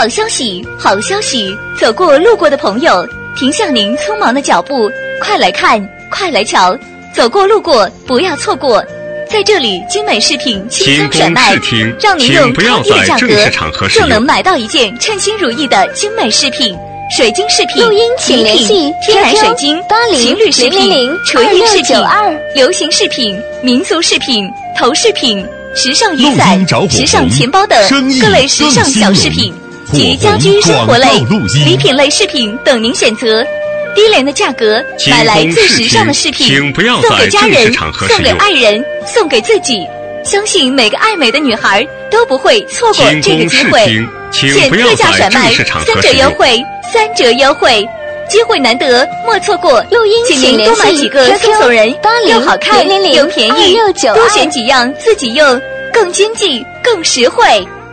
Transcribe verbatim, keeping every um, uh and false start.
好消息，好消息！走过路过的朋友，停下您匆忙的脚步，快来看，快来瞧！走过路过，不要错过。在这里，精美饰品轻松甩卖，让您用超低的价格就能买到一件称心如意的精美饰品。水晶饰品、 录音请联系天然水晶、情侣饰品、纯银饰品、流行饰品、民族饰品、头饰品、时尚雨伞、时尚钱包等各类时尚小饰品及家居生活类、礼品类饰品等您选择。低廉的价格买来最时尚的饰品，送给家人，送给爱人，送给自己。相信每个爱美的女孩都不会错过这个机会。现特价甩卖，三折优惠，三折优惠，机会难得，莫错过。 录音请您多买几个送送人，又好看又便宜，多选几样自己用，更经济更实惠。